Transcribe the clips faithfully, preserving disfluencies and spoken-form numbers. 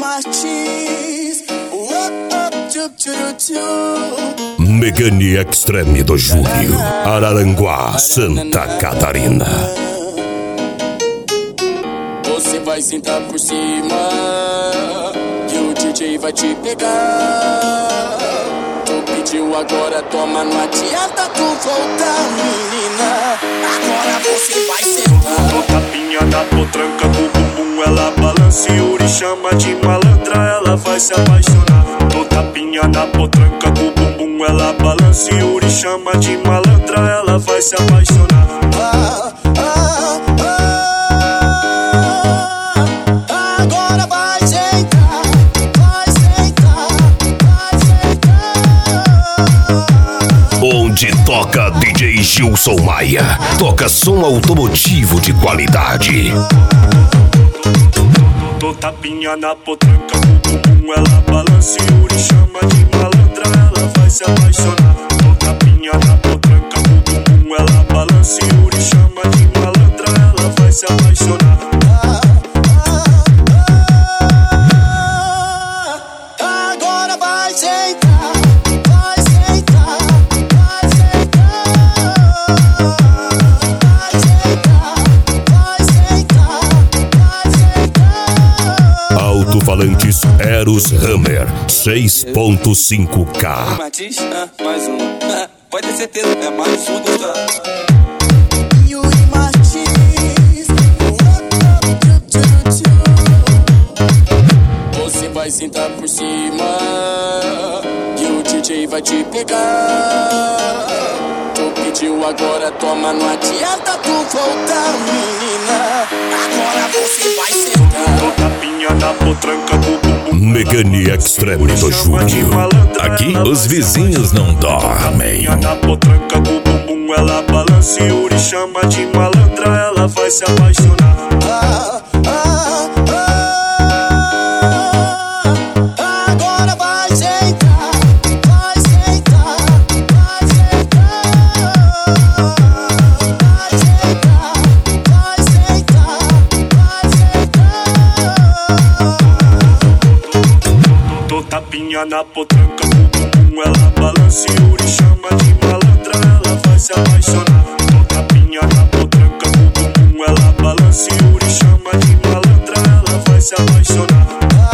Martins. Megane Extreme do Júlio, Araranguá, Santa Catarina. Você vai sentar por cima que o D J vai te pegar. Tu pediu, agora toma, não adianta tu voltar, menina. Agora você vai sentar. No tapinha da potranca, com o bumbum ela balança e Yuri chama de malandra, ela vai se apaixonar. No tapinha da potranca, com o bumbum ela balança e Yuri chama de malandra, ela vai se apaixonar. Ah, ah, ah, agora vai sentar, vai sentar, vai sentar. Onde toca D J Gilson Maia, toca som automotivo de qualidade. Do tapinha na potranca, com o bumbum ela balança e Yuri chama de malandra, ela vai se apaixonar. Do tapinha na potranca, com o bumbum ela balança e Yuri chama de malandra, ela vai se apaixonar. Agora vai sentar, vai sentar, vai sentar, vai sentar, vai sentar, vai sentar. Alto-falantes Eros Hammer seis ponto cinco K. Martins, ah, mais um. Ah, pode ter certeza, é mais um gostar. Yuri Martins. Você vai sentar por cima que o D J vai te pegar. Tu pediu, agora toma, não adianta tu voltar, menina. Agora você vai sentar. Do tapinha na potranca, com o bumbum Megane Extreme do Júlio. Aqui os vizinhos não dormem. na potranca, com o bumbum ela balança e Yuri chama de malandra, ela vai se apaixonar. Ah, ah, ah, agora vai sentar, vai sentar, vai sentar, vai sentar, vai sentar, vai sentar. Do tapinha na potranca, com o bumbum ela balança e Yuri chama de malandra, ela vai se apaixonar. Do tapinha na potranca, com o bumbum ela balança e Yuri chama de malandra, ela vai se apaixonar.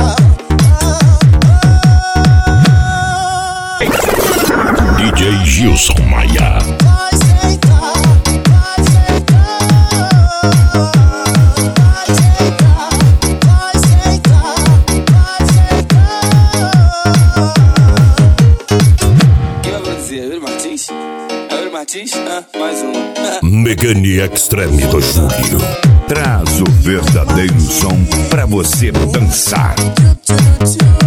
D J Gilson Maia. Vai sentar, vai sentar, vai sentar, vai sentar, vai sentar. O que eu vou dizer? Yuri Martins? Yuri Martins, ah, mais um. Ah. Megane Extreme do Júlio. Traz o verdadeiro som pra você dançar. Tchau, tchau, tchau.